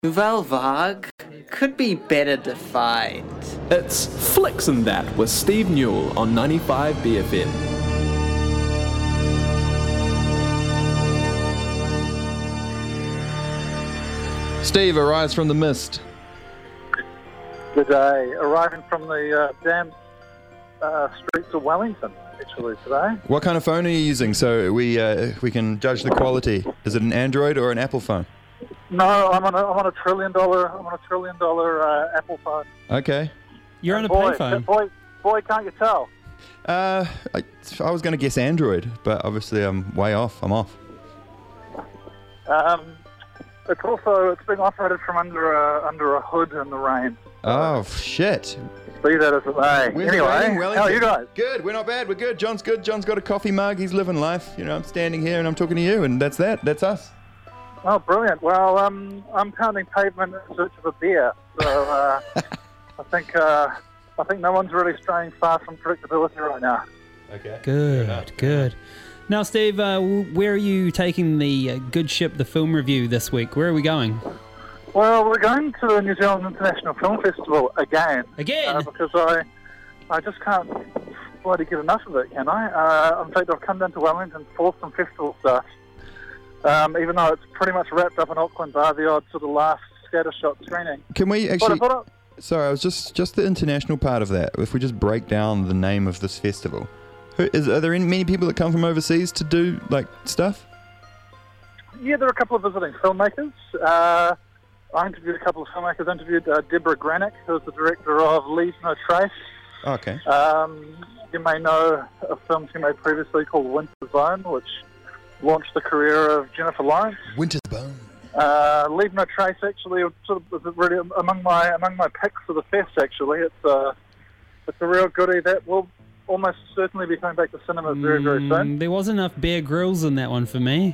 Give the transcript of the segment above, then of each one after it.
Nouvelle Vague could be better defined. It's Flicks and That with Steve Newell on 95 BFM. Steve, arise from the mist. Good day. Arriving from the damp streets of Wellington, actually, today. What kind of phone are you using so we can judge the quality? Is it an Android or an Apple phone? No, I'm on a $1 trillion Apple phone. Okay. You're on a Boy, payphone. Boy, can't you tell? I was going to guess Android, but obviously I'm way off. I'm off. It's being operated from under a hood in the rain. Oh, shit. Be that as it may. Where's it Anyway, raining? Wellington? how are you guys? Good. We're not bad. We're good. John's good. John's got a coffee mug. He's living life. You know, I'm standing here and I'm talking to you, and that's that. That's us. Oh, brilliant. Well, I'm pounding pavement in search of a beer. So I think no one's really straying far from predictability right now. Okay. Good. Now, Steve, where are you taking the good ship, the film review this week? Where are we going? Well, we're going to the New Zealand International Film Festival again. Again? Because I just can't bloody get enough of it, can I? In fact, I've come down to Wellington for some festival stuff. Even though it's pretty much wrapped up in Auckland, bar the odd sort of last scattershot screening. Can we actually... Sorry, I was just the international part of that. If we just break down the name of this festival. Are there many people that come from overseas to do, like, stuff? Yeah, there are a couple of visiting filmmakers. I interviewed a couple of filmmakers. I interviewed Deborah Granick, who's the director of Leave No Trace. Okay. You may know a film she made previously called Winter's Bone, which launched the career of Jennifer Lawrence. Winter's Bone. Leave No Trace actually sort of was really among my picks for the fest. Actually, it's a real goodie that will almost certainly be coming back to cinemas very, very soon. There wasn't enough Bear Grylls in that one for me.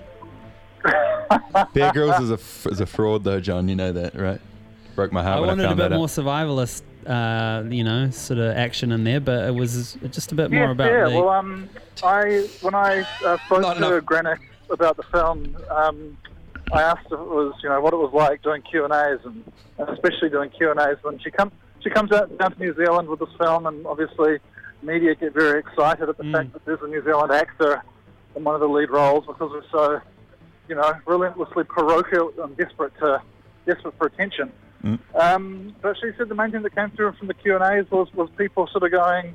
Bear Grylls is a fraud, though, John. You know that, right? Broke my heart when I found that out. I wanted a bit more survivalist, sort of action in there, but it was just a bit more about. Yeah. Well, when I spoke to Granick about the film, I asked if it was, what it was like doing Q&As, and especially doing Q&As when she comes down to New Zealand with this film, and obviously media get very excited at the fact that there's a New Zealand actor in one of the lead roles because we're so, relentlessly parochial and desperate for attention. But she said the main thing that came through from the Q&As was people sort of going,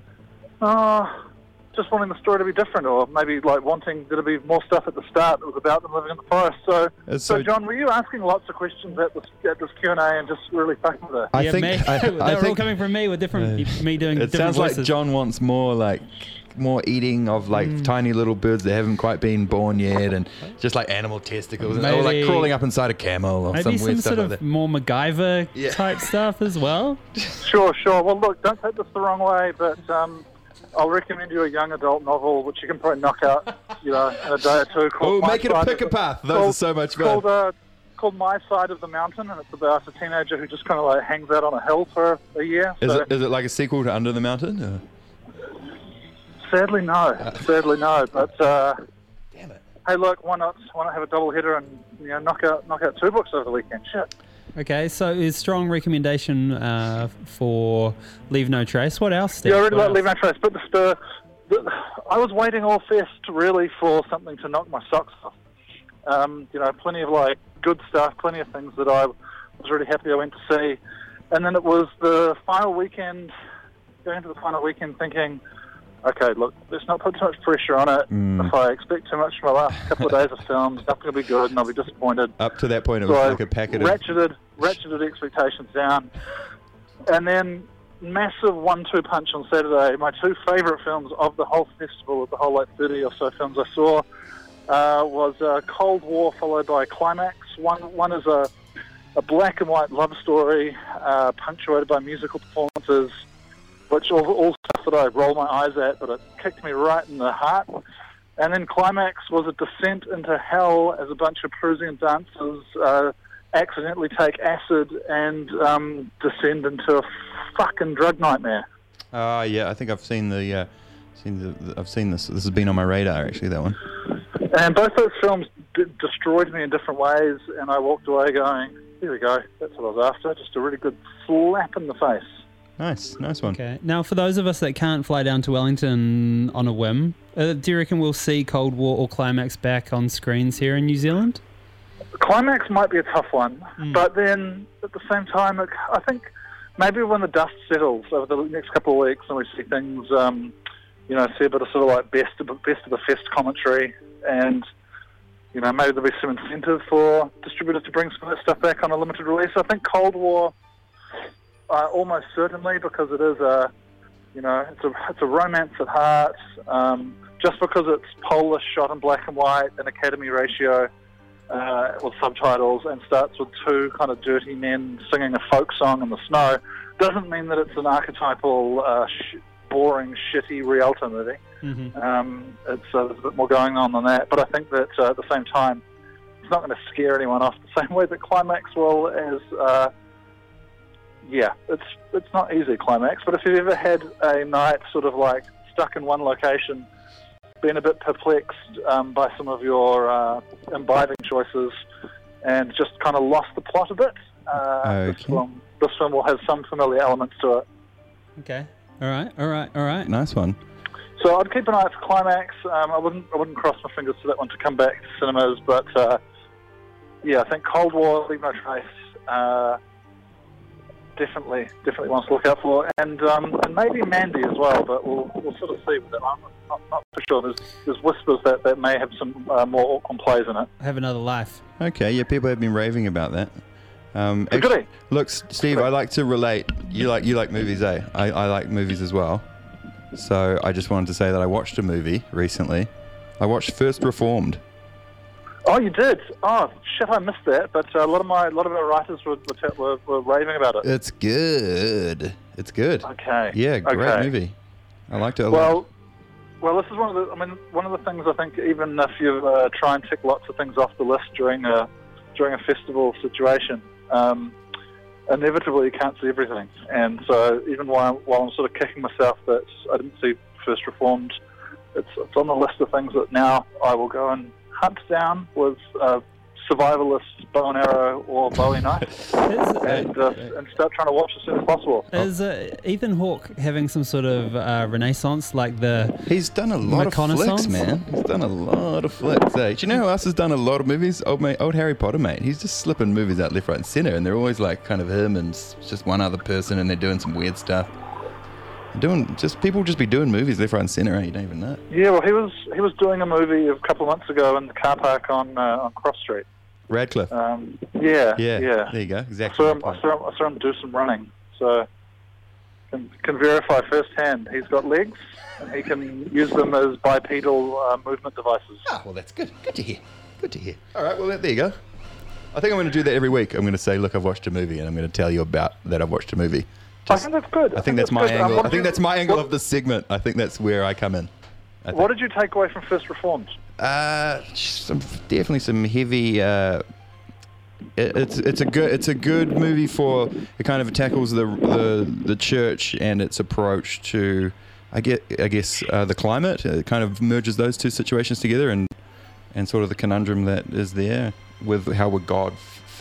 just wanting the story to be different, or maybe like wanting there to be more stuff at the start that was about them living in the forest. So John, were you asking lots of questions at this Q&A and just really fucking with it? I think they were all coming from me with different me doing. It different sounds voices. like John wants more eating of tiny little birds that haven't quite been born yet, and just like animal testicles, and or like crawling up inside a camel or maybe some weird stuff sort of like that. more MacGyver type stuff as well. Sure. Well, look, don't take this the wrong way, but I'll recommend you a young adult novel which you can probably knock out, in a day or two. Make it a pick a path. Those are so much fun. Called My Side of the Mountain, and it's about a teenager who just kind of hangs out on a hill for a year. Is it like a sequel to Under the Mountain? Or? Sadly, no. But damn it. Hey, look, why not have a double header and knock out two books over the weekend? Shit. Okay, so is strong recommendation for Leave No Trace. What else, Steve? Yeah, I really like Leave No Trace, but I was waiting all fest really for something to knock my socks off. Plenty of good stuff, plenty of things that I was really happy I went to see, and then it was the final weekend. Going into the final weekend, thinking, okay, look, let's not put too much pressure on it. If I expect too much from my last couple of days of film, it's not going to be good and I'll be disappointed. Up to that point, it was like a packet of... Ratcheted expectations down. And then massive 1-2 punch on Saturday. My two favourite films of the whole festival, of the whole 30 or so films I saw, was Cold War followed by Climax. One is a black and white love story punctuated by musical performances, which all stuff that I roll my eyes at, but it kicked me right in the heart. And then Climax was a descent into hell as a bunch of Parisian dancers accidentally take acid and descend into a fucking drug nightmare. Yeah, I think I've seen I've seen this. This has been on my radar, actually, that one. And both those films destroyed me in different ways, and I walked away going, there we go. That's what I was after. Just a really good slap in the face. Nice one. Okay. Now, for those of us that can't fly down to Wellington on a whim, do you reckon we'll see Cold War or Climax back on screens here in New Zealand? Climax might be a tough one, but then at the same time, I think maybe when the dust settles over the next couple of weeks and we see things, see a bit of sort of like best of the fest commentary, and maybe there'll be some incentive for distributors to bring some of that stuff back on a limited release. I think Cold War, almost certainly, because it is it's a romance at heart. Just because it's Polish, shot in black and white, an Academy ratio with subtitles, and starts with two kind of dirty men singing a folk song in the snow, doesn't mean that it's an archetypal, boring, shitty Rialto movie. Mm-hmm. There's a bit more going on than that. But I think that at the same time, it's not going to scare anyone off the same way that Climax will. It's not easy, Climax. But if you've ever had a night sort of like stuck in one location, been a bit perplexed by some of your imbibing choices, and just kind of lost the plot a bit, this film will have some familiar elements to it. Okay. All right. Nice one. So I'd keep an eye out for Climax. I wouldn't cross my fingers for that one to come back to cinemas, but I think Cold War, Leave No Trace, definitely wants to look out for, and maybe Mandy as well, but we'll sort of see with that. I'm not for sure. There's whispers that may have some more Auckland plays in it. Have Another Life. Okay, yeah, people have been raving about that. Goodie. Look, Steve, I like to relate. You like movies, eh? I like movies as well. So I just wanted to say that I watched a movie recently. I watched First Reformed. Oh, you did? Oh, shit, I missed that. But a lot of our writers were raving about it. It's good. Okay. Yeah, great movie. I liked it a lot. Well, this is one of the things I think, even if you try and tick lots of things off the list during a festival situation, inevitably you can't see everything. And so even while I'm sort of kicking myself that I didn't see First Reformed, it's on the list of things that now I will go and hunt down with survivalist bow and arrow or Bowie knife and start trying to watch as soon as possible. Is Ethan Hawke having some sort of renaissance like He's done a lot of flicks, man. He's done a lot of flicks. Do you know who else has done a lot of movies? Old Harry Potter, mate. He's just slipping movies out left, right and centre, and they're always like kind of him and just one other person, and they're doing some weird stuff. People just be doing movies left, right and centre, and you don't even know. Yeah, well, he was doing a movie a couple of months ago in the car park on Cross Street. Radcliffe. Yeah. There you go. Exactly. I saw him do some running, so can verify firsthand. He's got legs, and he can use them as bipedal movement devices. Ah, well, that's good. Good to hear. All right, well, there you go. I think I'm going to do that every week. I'm going to say, look, I've watched a movie, and I'm going to tell you about that I've watched a movie. I think that's good. I think that's my angle. I think that's my angle of the segment. I think that's where I come in. What did you take away from First Reformed? Definitely some heavy. It's a good movie for it. Kind of tackles the church and its approach to, I guess the climate. It kind of merges those two situations together and sort of the conundrum that is there with how would God.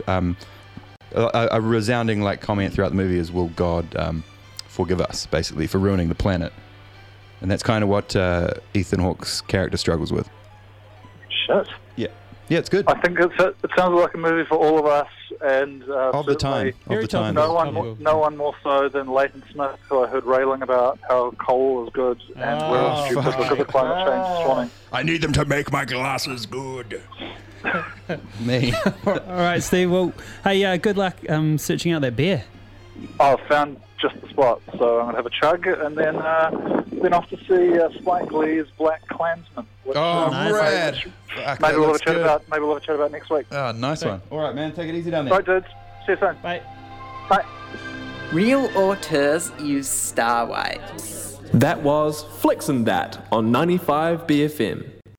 A resounding comment throughout the movie is, will God forgive us, basically, for ruining the planet? And that's kind of what Ethan Hawke's character struggles with. Shit. Yeah, it's good. I think it sounds like a movie for all of us, and of the time. No one more so than Leighton Smith, who I heard railing about how coal is good and we're all stupid because of climate change this morning. I need them to make my glasses good. Me. All right, Steve. Well, hey, good luck searching out that beer. I've found just the spot, so I'm gonna have a chug and then off to see Spike Lee's Black Klansman. Which, rad! Maybe we'll have a chat about next week. Oh, nice one. All right, man. Take it easy down there. Right, dudes. See you soon. Bye. Bye. Real auteurs use star waves. That was Flicks and That on 95 BFM.